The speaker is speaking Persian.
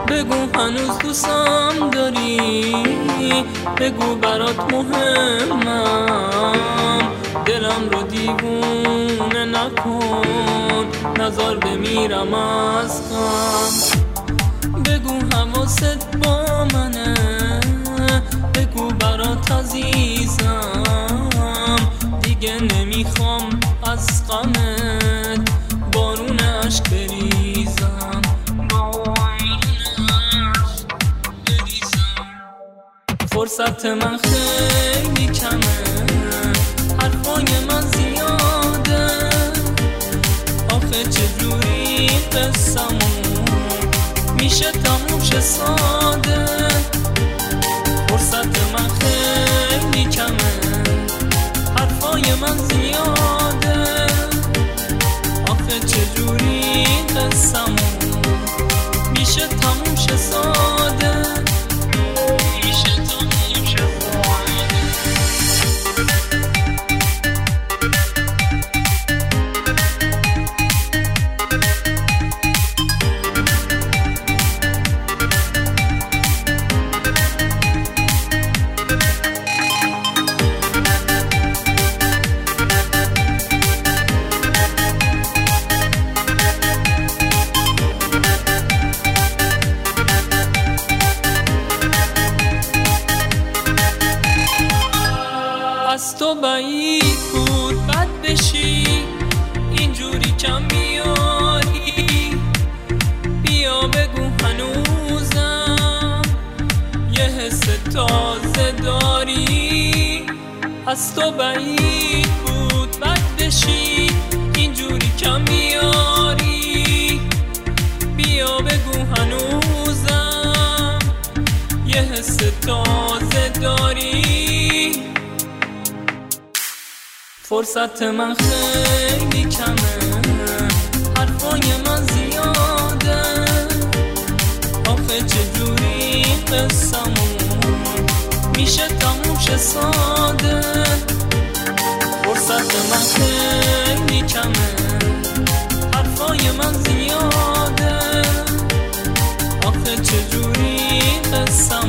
بگو هنوز دوستم داری، بگو برات مهمم، دلم رو دیوونه نکن، نزار بمیرم از غم. بگو حواست با منه، بگو برات عزیزم، دیگه نمیخوام از غمت بارون عشق بریزم. فرصت من خیلی کمه، حرفای من زیاده، آخه چجوری قصه‌مون میشه تموم شه ساده. فرصت من خیلی کمه، حرفای من زیاده، آخه چجوری قصه‌مون میشه تموم شه ساده. از تو بعید بود بد بشی، اینجوری کم بیاری، بیا بگو هنوزم یه حس تازه داری. از تو بعید بود بد بشی، اینجوری کم بیاری، بیا بگو هنوزم یه حس تازه داری. فرصت من خیلی کمه، حرفای من زیاده، آخه چجوری قصه‌مون میشه تموم شه ساده. فرصت من خیلی کمه، حرفای من زیاده، آخه چجوری قصه‌مون